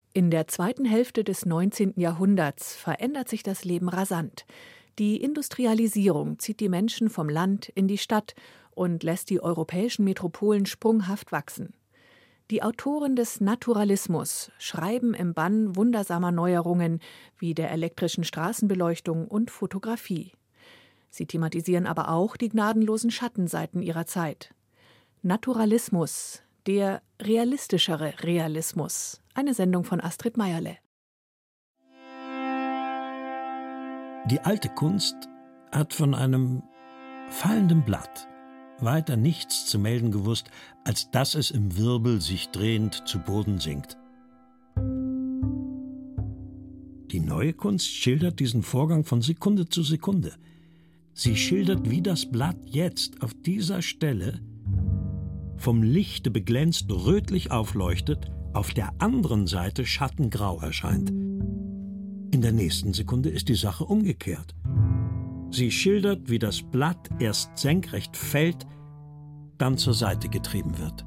In der zweiten Hälfte des 19. Jahrhunderts verändert sich das Leben rasant. Die Industrialisierung zieht die Menschen vom Land in die Stadt und lässt die europäischen Metropolen sprunghaft wachsen. Die Autoren des Naturalismus schreiben im Bann wundersamer Neuerungen wie der elektrischen Straßenbeleuchtung und Fotografie. Sie thematisieren aber auch die gnadenlosen Schattenseiten ihrer Zeit. Naturalismus, der realistischere Realismus. Eine Sendung von Astrid Meierle. Die alte Kunst hat von einem fallenden Blatt weiter nichts zu melden gewusst, als dass es im Wirbel sich drehend zu Boden sinkt. Die neue Kunst schildert diesen Vorgang von Sekunde zu Sekunde. Sie schildert, wie das Blatt jetzt auf dieser Stelle vom Lichte beglänzt rötlich aufleuchtet, auf der anderen Seite schattengrau erscheint. In der nächsten Sekunde ist die Sache umgekehrt. Sie schildert, wie das Blatt erst senkrecht fällt, dann zur Seite getrieben wird.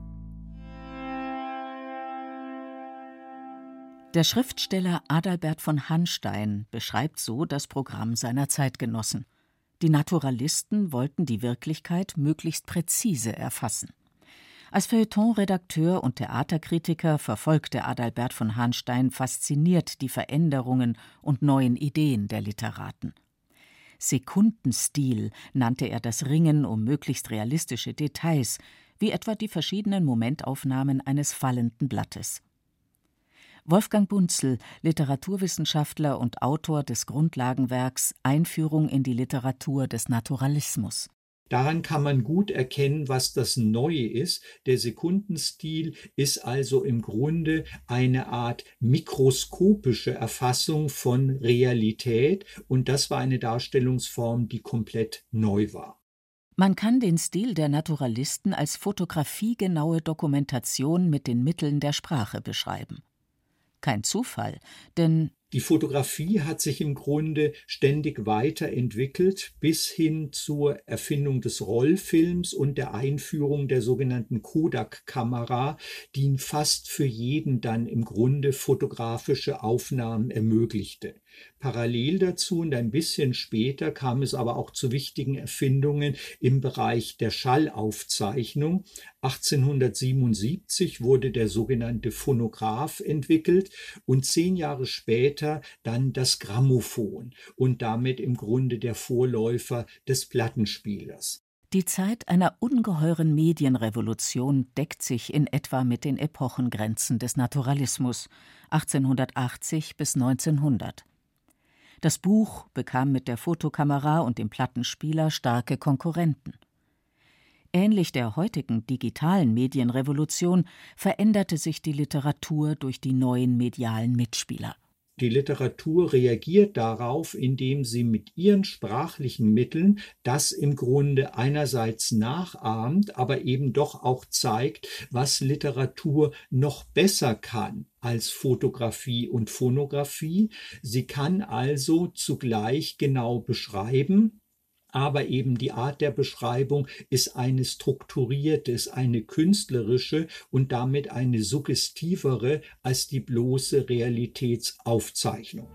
Der Schriftsteller Adalbert von Hanstein beschreibt so das Programm seiner Zeitgenossen. Die Naturalisten wollten die Wirklichkeit möglichst präzise erfassen. Als Feuilleton-Redakteur und Theaterkritiker verfolgte Adalbert von Hanstein fasziniert die Veränderungen und neuen Ideen der Literaten. Sekundenstil nannte er das Ringen um möglichst realistische Details, wie etwa die verschiedenen Momentaufnahmen eines fallenden Blattes. Wolfgang Bunzl, Literaturwissenschaftler und Autor des Grundlagenwerks Einführung in die Literatur des Naturalismus. Daran kann man gut erkennen, was das Neue ist. Der Sekundenstil ist also im Grunde eine Art mikroskopische Erfassung von Realität, und das war eine Darstellungsform, die komplett neu war. Man kann den Stil der Naturalisten als fotografiegenaue Dokumentation mit den Mitteln der Sprache beschreiben. Kein Zufall, denn die Fotografie hat sich im Grunde ständig weiterentwickelt bis hin zur Erfindung des Rollfilms und der Einführung der sogenannten Kodak-Kamera, die fast für jeden dann im Grunde fotografische Aufnahmen ermöglichte. Parallel dazu und ein bisschen später kam es aber auch zu wichtigen Erfindungen im Bereich der Schallaufzeichnung. 1877 wurde der sogenannte Phonograph entwickelt und 10 Jahre später dann das Grammophon und damit im Grunde der Vorläufer des Plattenspielers. Die Zeit einer ungeheuren Medienrevolution deckt sich in etwa mit den Epochengrenzen des Naturalismus 1880 bis 1900. Das Buch bekam mit der Fotokamera und dem Plattenspieler starke Konkurrenten. Ähnlich der heutigen digitalen Medienrevolution veränderte sich die Literatur durch die neuen medialen Mitspieler. Die Literatur reagiert darauf, indem sie mit ihren sprachlichen Mitteln das im Grunde einerseits nachahmt, aber eben doch auch zeigt, was Literatur noch besser kann als Fotografie und Phonographie. Sie kann also zugleich genau beschreiben, aber eben die Art der Beschreibung ist eine strukturierte, ist eine künstlerische und damit eine suggestivere als die bloße Realitätsaufzeichnung.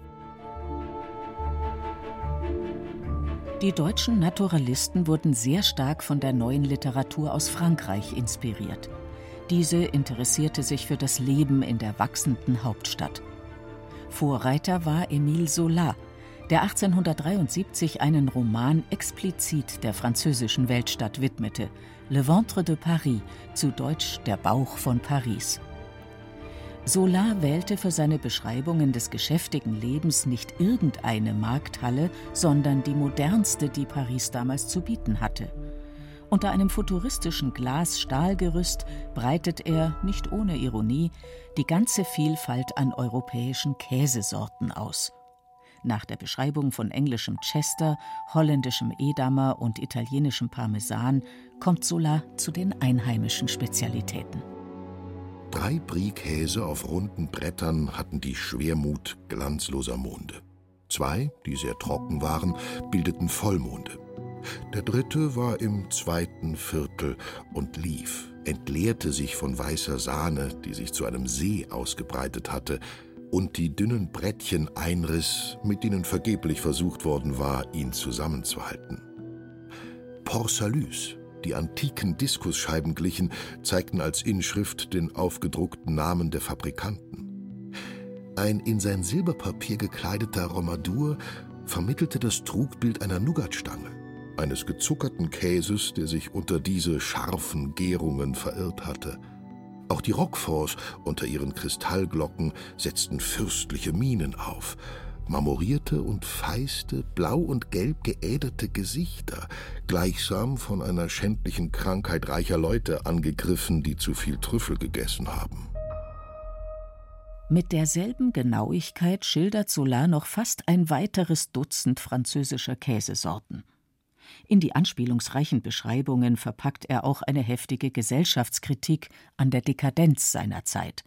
Die deutschen Naturalisten wurden sehr stark von der neuen Literatur aus Frankreich inspiriert. Diese interessierte sich für das Leben in der wachsenden Hauptstadt. Vorreiter war Émile Zola, der 1873 einen Roman explizit der französischen Weltstadt widmete, Le Ventre de Paris, zu Deutsch Der Bauch von Paris. Zola wählte für seine Beschreibungen des geschäftigen Lebens nicht irgendeine Markthalle, sondern die modernste, die Paris damals zu bieten hatte. Unter einem futuristischen Glas-Stahlgerüst breitet er, nicht ohne Ironie, die ganze Vielfalt an europäischen Käsesorten aus. Nach der Beschreibung von englischem Chester, holländischem Edamer und italienischem Parmesan kommt Zola zu den einheimischen Spezialitäten. 3 Brie-Käse auf runden Brettern hatten die Schwermut glanzloser Monde. 2, die sehr trocken waren, bildeten Vollmonde. Der 3. war im 2. Viertel und lief, entleerte sich von weißer Sahne, die sich zu einem See ausgebreitet hatte, und die dünnen Brettchen einriss, mit denen vergeblich versucht worden war, ihn zusammenzuhalten. Porsalus, die antiken Diskusscheiben glichen, zeigten als Inschrift den aufgedruckten Namen der Fabrikanten. Ein in sein Silberpapier gekleideter Romadur vermittelte das Trugbild einer Nougatstange, eines gezuckerten Käses, der sich unter diese scharfen Gärungen verirrt hatte. Auch die Roqueforts unter ihren Kristallglocken setzten fürstliche Mienen auf, marmorierte und feiste, blau und gelb geäderte Gesichter, gleichsam von einer schändlichen Krankheit reicher Leute angegriffen, die zu viel Trüffel gegessen haben. Mit derselben Genauigkeit schildert Zola noch fast ein weiteres Dutzend französischer Käsesorten. In die anspielungsreichen Beschreibungen verpackt er auch eine heftige Gesellschaftskritik an der Dekadenz seiner Zeit.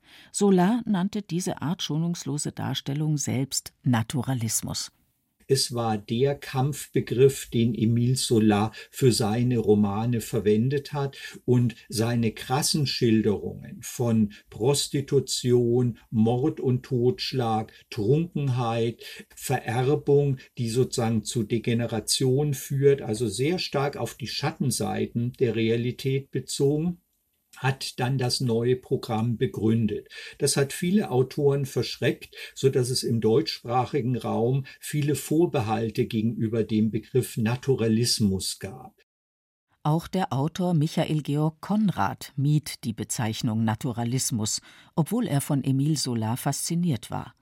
Zola nannte diese Art schonungslose Darstellung selbst Naturalismus. Es war der Kampfbegriff, den Émile Zola für seine Romane verwendet hat, und seine krassen Schilderungen von Prostitution, Mord und Totschlag, Trunkenheit, Vererbung, die sozusagen zu Degeneration führt, also sehr stark auf die Schattenseiten der Realität bezogen, hat dann das neue Programm begründet. Das hat viele Autoren verschreckt, sodass es im deutschsprachigen Raum viele Vorbehalte gegenüber dem Begriff Naturalismus gab. Auch der Autor Michael Georg Conrad mied die Bezeichnung Naturalismus, obwohl er von Émile Zola fasziniert war.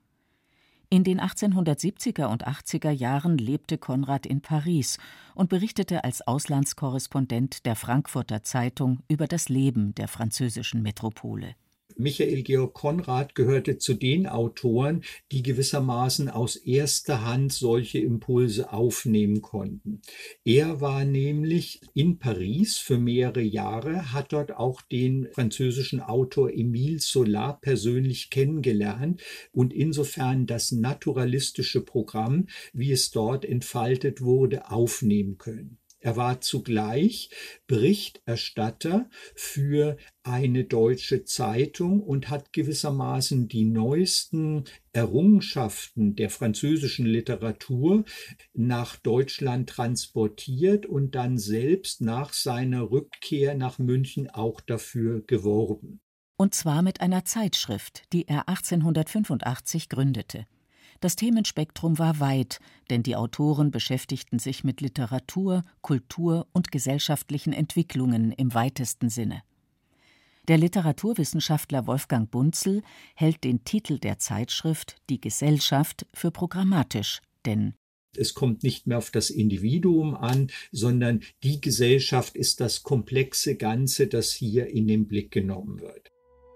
In den 1870er und 80er Jahren lebte Conrad in Paris und berichtete als Auslandskorrespondent der Frankfurter Zeitung über das Leben der französischen Metropole. Michael Georg Conrad gehörte zu den Autoren, die gewissermaßen aus erster Hand solche Impulse aufnehmen konnten. Er war nämlich in Paris für mehrere Jahre, hat dort auch den französischen Autor Émile Zola persönlich kennengelernt und insofern das naturalistische Programm, wie es dort entfaltet wurde, aufnehmen können. Er war zugleich Berichterstatter für eine deutsche Zeitung und hat gewissermaßen die neuesten Errungenschaften der französischen Literatur nach Deutschland transportiert und dann selbst nach seiner Rückkehr nach München auch dafür geworben. Und zwar mit einer Zeitschrift, die er 1885 gründete. Das Themenspektrum war weit, denn die Autoren beschäftigten sich mit Literatur, Kultur und gesellschaftlichen Entwicklungen im weitesten Sinne. Der Literaturwissenschaftler Wolfgang Bunzel hält den Titel der Zeitschrift »Die Gesellschaft« für programmatisch, denn es kommt nicht mehr auf das Individuum an, sondern die Gesellschaft ist das komplexe Ganze, das hier in den Blick genommen wird.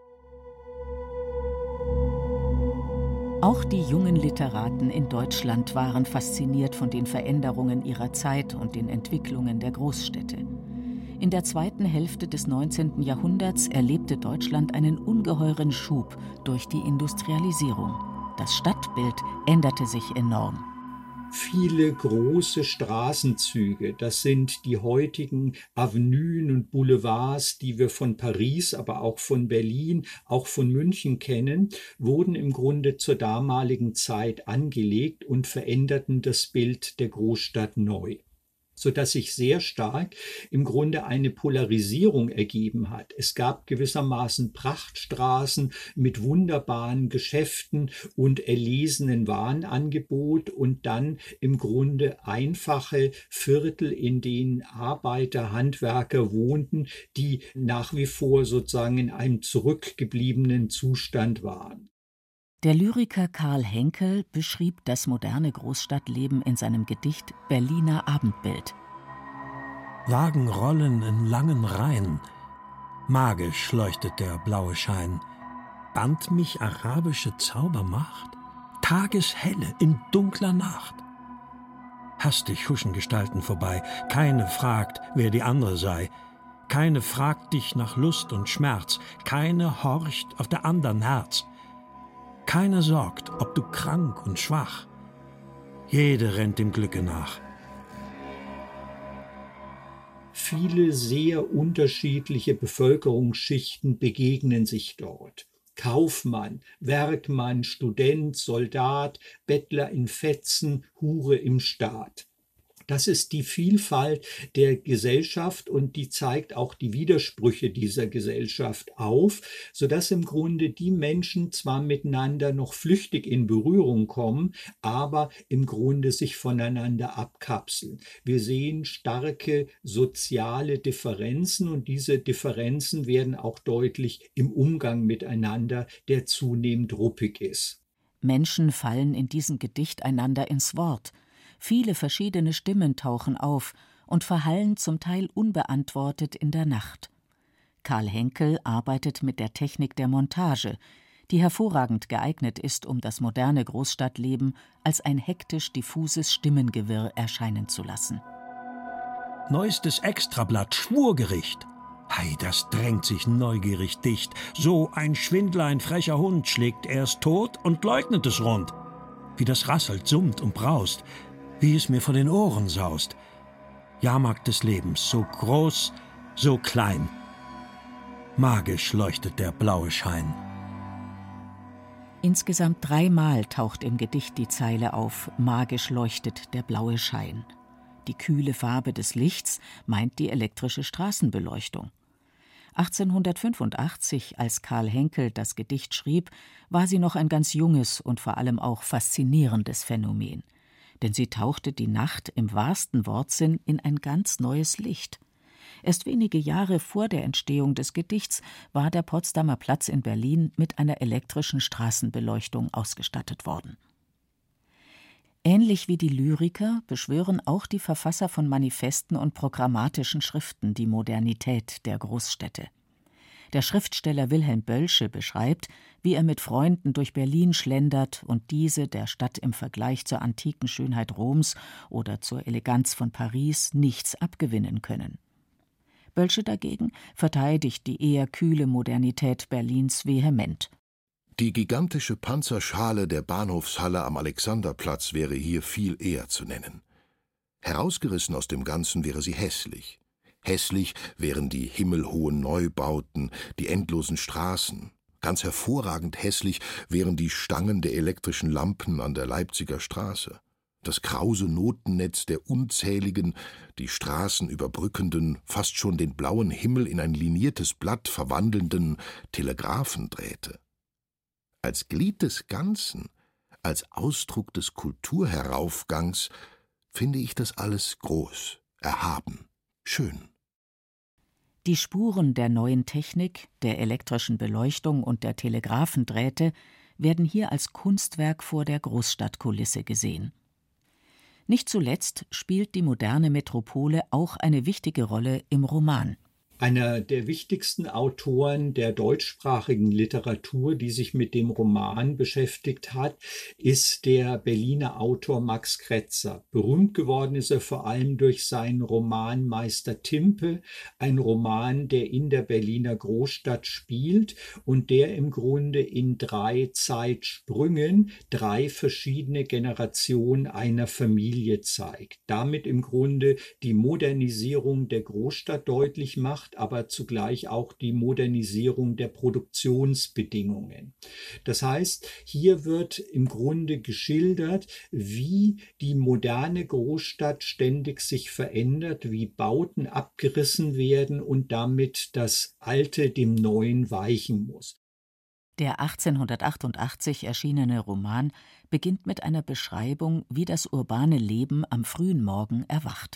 Auch die jungen Literaten in Deutschland waren fasziniert von den Veränderungen ihrer Zeit und den Entwicklungen der Großstädte. In der zweiten Hälfte des 19. Jahrhunderts erlebte Deutschland einen ungeheuren Schub durch die Industrialisierung. Das Stadtbild änderte sich enorm. Viele große Straßenzüge, das sind die heutigen Avenuen und Boulevards, die wir von Paris, aber auch von Berlin, auch von München kennen, wurden im Grunde zur damaligen Zeit angelegt und veränderten das Bild der Großstadt neu, sodass sich sehr stark im Grunde eine Polarisierung ergeben hat. Es gab gewissermaßen Prachtstraßen mit wunderbaren Geschäften und erlesenen Warenangebot und dann im Grunde einfache Viertel, in denen Arbeiter, Handwerker wohnten, die nach wie vor sozusagen in einem zurückgebliebenen Zustand waren. Der Lyriker Karl Henkel beschrieb das moderne Großstadtleben in seinem Gedicht »Berliner Abendbild«. Wagen rollen in langen Reihen, magisch leuchtet der blaue Schein. Band mich arabische Zaubermacht? Tageshelle in dunkler Nacht. Hastig huschen Gestalten vorbei, keine fragt, wer die andere sei. Keine fragt dich nach Lust und Schmerz, keine horcht auf der andern Herz. Keiner sorgt, ob du krank und schwach. Jede rennt dem Glücke nach. Viele sehr unterschiedliche Bevölkerungsschichten begegnen sich dort. Kaufmann, Werkmann, Student, Soldat, Bettler in Fetzen, Hure im Staat. Das ist die Vielfalt der Gesellschaft und die zeigt auch die Widersprüche dieser Gesellschaft auf, sodass im Grunde die Menschen zwar miteinander noch flüchtig in Berührung kommen, aber im Grunde sich voneinander abkapseln. Wir sehen starke soziale Differenzen und diese Differenzen werden auch deutlich im Umgang miteinander, der zunehmend ruppig ist. Menschen fallen in diesem Gedicht einander ins Wort. Viele verschiedene Stimmen tauchen auf und verhallen zum Teil unbeantwortet in der Nacht. Karl Henkel arbeitet mit der Technik der Montage, die hervorragend geeignet ist, um das moderne Großstadtleben als ein hektisch diffuses Stimmengewirr erscheinen zu lassen. Neuestes Extrablatt, Schwurgericht. Hei, das drängt sich neugierig dicht. So ein Schwindler, ein frecher Hund, schlägt erst tot und leugnet es rund. Wie das rasselt, summt und braust, wie es mir vor den Ohren saust. Jahrmarkt des Lebens, so groß, so klein. Magisch leuchtet der blaue Schein. Insgesamt 3-mal taucht im Gedicht die Zeile auf: Magisch leuchtet der blaue Schein. Die kühle Farbe des Lichts meint die elektrische Straßenbeleuchtung. 1885, als Karl Henkel das Gedicht schrieb, war sie noch ein ganz junges und vor allem auch faszinierendes Phänomen. Denn sie tauchte die Nacht im wahrsten Wortsinn in ein ganz neues Licht. Erst wenige Jahre vor der Entstehung des Gedichts war der Potsdamer Platz in Berlin mit einer elektrischen Straßenbeleuchtung ausgestattet worden. Ähnlich wie die Lyriker beschwören auch die Verfasser von Manifesten und programmatischen Schriften die Modernität der Großstädte. Der Schriftsteller Wilhelm Bölsche beschreibt, wie er mit Freunden durch Berlin schlendert und diese der Stadt im Vergleich zur antiken Schönheit Roms oder zur Eleganz von Paris nichts abgewinnen können. Bölsche dagegen verteidigt die eher kühle Modernität Berlins vehement. Die gigantische Panzerschale der Bahnhofshalle am Alexanderplatz wäre hier viel eher zu nennen. Herausgerissen aus dem Ganzen wäre sie hässlich. Hässlich wären die himmelhohen Neubauten, die endlosen Straßen. Ganz hervorragend hässlich wären die Stangen der elektrischen Lampen an der Leipziger Straße. Das krause Notennetz der unzähligen, die Straßen überbrückenden, fast schon den blauen Himmel in ein liniertes Blatt verwandelnden Telegraphendrähte. Als Glied des Ganzen, als Ausdruck des Kulturheraufgangs, finde ich das alles groß, erhaben, schön. Die Spuren der neuen Technik, der elektrischen Beleuchtung und der Telegraphendrähte werden hier als Kunstwerk vor der Großstadtkulisse gesehen. Nicht zuletzt spielt die moderne Metropole auch eine wichtige Rolle im Roman. Einer der wichtigsten Autoren der deutschsprachigen Literatur, die sich mit dem Roman beschäftigt hat, ist der Berliner Autor Max Kretzer. Berühmt geworden ist er vor allem durch seinen Roman Meister Timpe, ein Roman, der in der Berliner Großstadt spielt und der im Grunde in 3 Zeitsprüngen 3 verschiedene Generationen einer Familie zeigt. Damit im Grunde die Modernisierung der Großstadt deutlich macht, aber zugleich auch die Modernisierung der Produktionsbedingungen. Das heißt, hier wird im Grunde geschildert, wie die moderne Großstadt ständig sich verändert, wie Bauten abgerissen werden und damit das Alte dem Neuen weichen muss. Der 1888 erschienene Roman beginnt mit einer Beschreibung, wie das urbane Leben am frühen Morgen erwacht.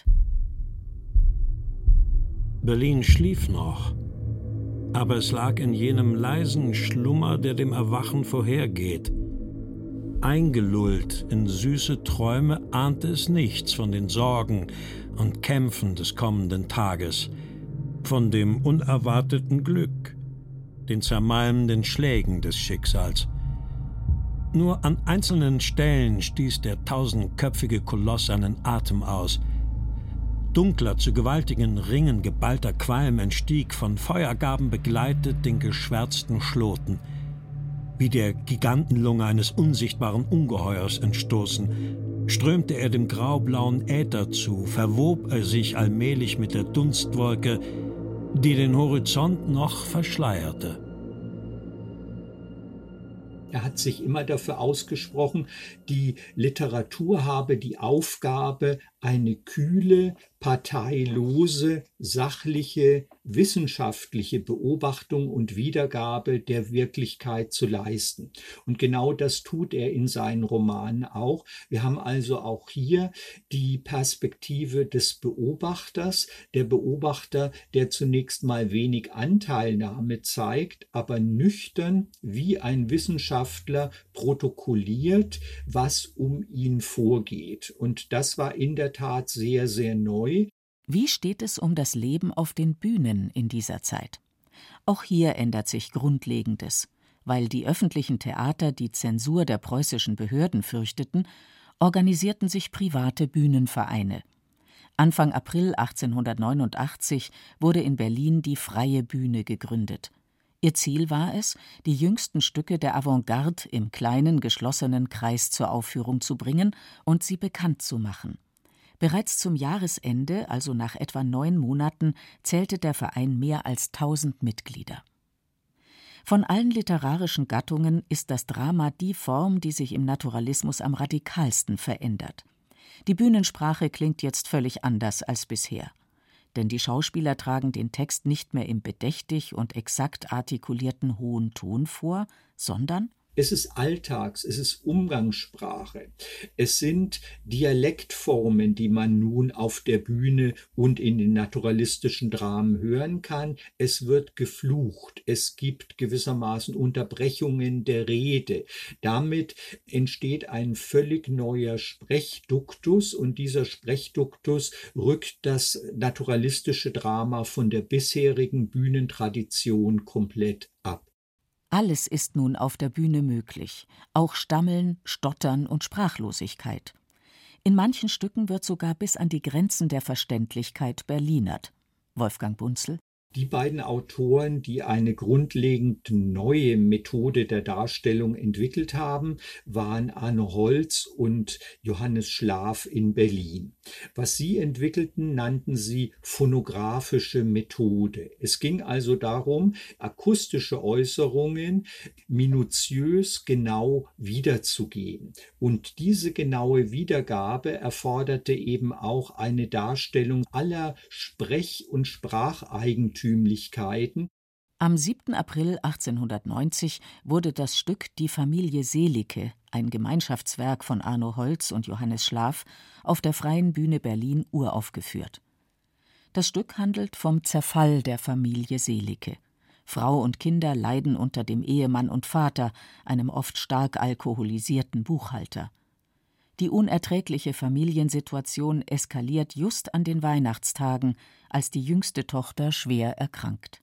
Berlin schlief noch, aber es lag in jenem leisen Schlummer, der dem Erwachen vorhergeht. Eingelullt in süße Träume ahnte es nichts von den Sorgen und Kämpfen des kommenden Tages, von dem unerwarteten Glück, den zermalmenden Schlägen des Schicksals. Nur an einzelnen Stellen stieß der 1000-köpfige Koloss seinen Atem aus. Dunkler, zu gewaltigen Ringen geballter Qualm entstieg, von Feuergaben begleitet, den geschwärzten Schloten. Wie der Gigantenlunge eines unsichtbaren Ungeheuers entstoßen, strömte er dem graublauen Äther zu, verwob er sich allmählich mit der Dunstwolke, die den Horizont noch verschleierte. Er hat sich immer dafür ausgesprochen, die Literatur habe die Aufgabe, eine kühle, parteilose, sachliche, wissenschaftliche Beobachtung und Wiedergabe der Wirklichkeit zu leisten. Und genau das tut er in seinen Romanen auch. Wir haben also auch hier die Perspektive des Beobachters, der Beobachter, der zunächst mal wenig Anteilnahme zeigt, aber nüchtern wie ein Wissenschaftler protokolliert, was um ihn vorgeht. Und das war in der Tat sehr, sehr neu. Wie steht es um das Leben auf den Bühnen in dieser Zeit? Auch hier ändert sich Grundlegendes. Weil die öffentlichen Theater die Zensur der preußischen Behörden fürchteten, organisierten sich private Bühnenvereine. Anfang April 1889 wurde in Berlin die Freie Bühne gegründet. Ihr Ziel war es, die jüngsten Stücke der Avantgarde im kleinen, geschlossenen Kreis zur Aufführung zu bringen und sie bekannt zu machen. Bereits zum Jahresende, also nach etwa 9 Monaten, zählte der Verein mehr als 1000 Mitglieder. Von allen literarischen Gattungen ist das Drama die Form, die sich im Naturalismus am radikalsten verändert. Die Bühnensprache klingt jetzt völlig anders als bisher. Denn die Schauspieler tragen den Text nicht mehr im bedächtig und exakt artikulierten hohen Ton vor, sondern es ist Alltags, es ist Umgangssprache. Es sind Dialektformen, die man nun auf der Bühne und in den naturalistischen Dramen hören kann. Es wird geflucht. Es gibt gewissermaßen Unterbrechungen der Rede. Damit entsteht ein völlig neuer Sprechduktus und dieser Sprechduktus rückt das naturalistische Drama von der bisherigen Bühnentradition komplett ab. Alles ist nun auf der Bühne möglich, auch Stammeln, Stottern und Sprachlosigkeit. In manchen Stücken wird sogar bis an die Grenzen der Verständlichkeit berlinert. Wolfgang Bunzel. Die beiden Autoren, die eine grundlegend neue Methode der Darstellung entwickelt haben, waren Arno Holz und Johannes Schlaf in Berlin. Was sie entwickelten, nannten sie phonographische Methode. Es ging also darum, akustische Äußerungen minutiös genau wiederzugeben. Und diese genaue Wiedergabe erforderte eben auch eine Darstellung aller Sprech- und Spracheigentümer. Am 7. April 1890 wurde das Stück Die Familie Seelicke, ein Gemeinschaftswerk von Arno Holz und Johannes Schlaf, auf der Freien Bühne Berlin uraufgeführt. Das Stück handelt vom Zerfall der Familie Seelicke. Frau und Kinder leiden unter dem Ehemann und Vater, einem oft stark alkoholisierten Buchhalter. Die unerträgliche Familiensituation eskaliert just an den Weihnachtstagen, als die jüngste Tochter schwer erkrankt.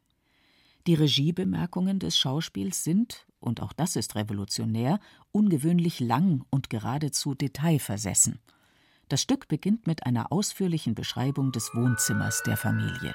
Die Regiebemerkungen des Schauspiels sind, und auch das ist revolutionär, ungewöhnlich lang und geradezu detailversessen. Das Stück beginnt mit einer ausführlichen Beschreibung des Wohnzimmers der Familie.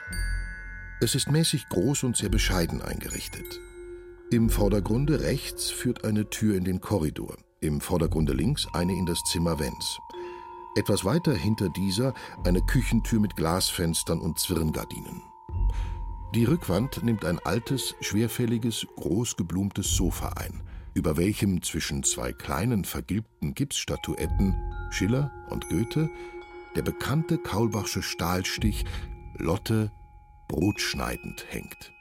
Es ist mäßig groß und sehr bescheiden eingerichtet. Im Vordergrunde rechts führt eine Tür in den Korridor. Im Vordergrunde links eine in das Zimmer Wenns. Etwas weiter hinter dieser eine Küchentür mit Glasfenstern und Zwirngardinen. Die Rückwand nimmt ein altes, schwerfälliges, großgeblumtes Sofa ein, über welchem zwischen 2 kleinen, vergilbten Gipsstatuetten, Schiller und Goethe, der bekannte Kaulbachsche Stahlstich Lotte brotschneidend hängt.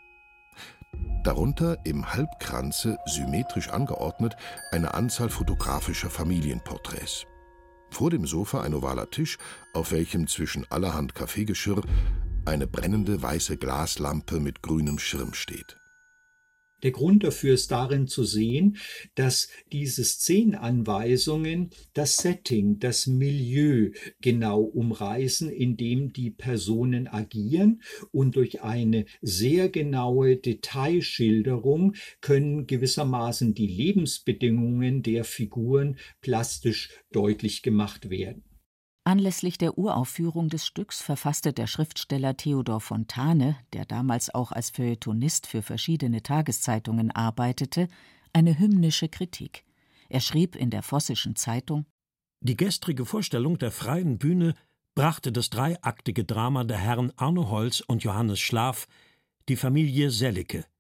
Darunter im Halbkranze, symmetrisch angeordnet, eine Anzahl fotografischer Familienporträts. Vor dem Sofa ein ovaler Tisch, auf welchem zwischen allerhand Kaffeegeschirr eine brennende weiße Glaslampe mit grünem Schirm steht. Der Grund dafür ist darin zu sehen, dass diese Szenenanweisungen das Setting, das Milieu genau umreißen, in dem die Personen agieren, und durch eine sehr genaue Detailschilderung können gewissermaßen die Lebensbedingungen der Figuren plastisch deutlich gemacht werden. Anlässlich der Uraufführung des Stücks verfasste der Schriftsteller Theodor Fontane, der damals auch als Feuilletonist für verschiedene Tageszeitungen arbeitete, eine hymnische Kritik. Er schrieb in der Vossischen Zeitung: Die gestrige Vorstellung der Freien Bühne brachte das dreiaktige Drama der Herren Arno Holz und Johannes Schlaf, Die Familie Seelicke,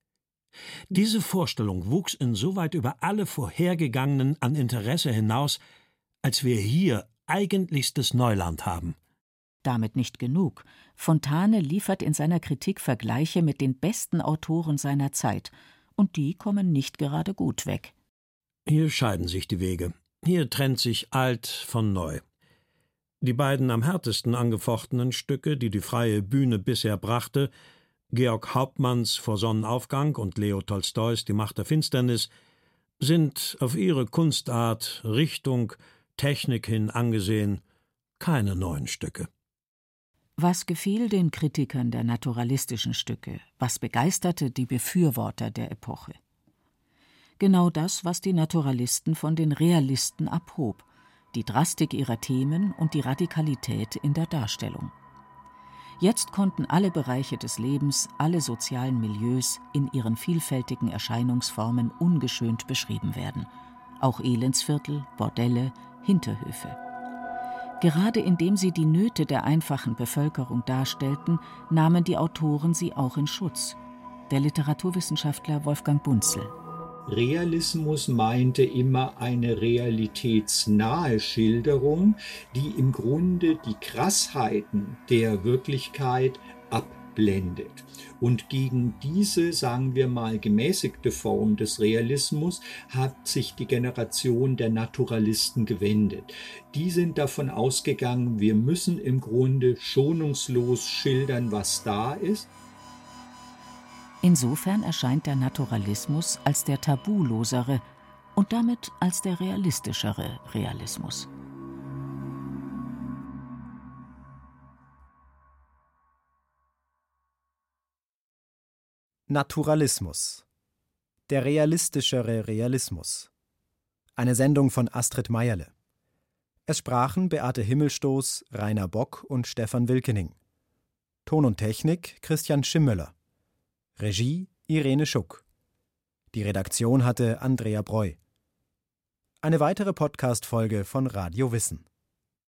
Diese Vorstellung wuchs insoweit über alle vorhergegangenen an Interesse hinaus, als wir hier eigentlichstes Neuland haben. Damit nicht genug. Fontane liefert in seiner Kritik Vergleiche mit den besten Autoren seiner Zeit, und die kommen nicht gerade gut weg. Hier scheiden sich die Wege. Hier trennt sich alt von neu. Die beiden am härtesten angefochtenen Stücke, die die freie Bühne bisher brachte, Georg Hauptmanns Vor Sonnenaufgang und Leo Tolstois Die Macht der Finsternis, sind auf ihre Kunstart, Richtung, Technik hin angesehen keine neuen Stücke. Was gefiel den Kritikern der naturalistischen Stücke? Was begeisterte die Befürworter der Epoche? Genau das, was die Naturalisten von den Realisten abhob: die Drastik ihrer Themen und die Radikalität in der Darstellung. Jetzt konnten alle Bereiche des Lebens, alle sozialen Milieus in ihren vielfältigen Erscheinungsformen ungeschönt beschrieben werden. Auch Elendsviertel, Bordelle, Hinterhöfe. Gerade indem sie die Nöte der einfachen Bevölkerung darstellten, nahmen die Autoren sie auch in Schutz. Der Literaturwissenschaftler Wolfgang Bunzel. Realismus meinte immer eine realitätsnahe Schilderung, die im Grunde die Krassheiten der Wirklichkeit abblendet. Und gegen diese, sagen wir mal, gemäßigte Form des Realismus hat sich die Generation der Naturalisten gewendet. Die sind davon ausgegangen, wir müssen im Grunde schonungslos schildern, was da ist. Insofern erscheint der Naturalismus als der tabulosere und damit als der realistischere Realismus. Naturalismus. Der realistischere Realismus. Eine Sendung von Astrid Meierle. Es sprachen Beate Himmelstoß, Rainer Bock und Stefan Wilkening. Ton und Technik Christian Schimmöller. Regie Irene Schuck. Die Redaktion hatte Andrea Breu. Eine weitere Podcast-Folge von Radio Wissen.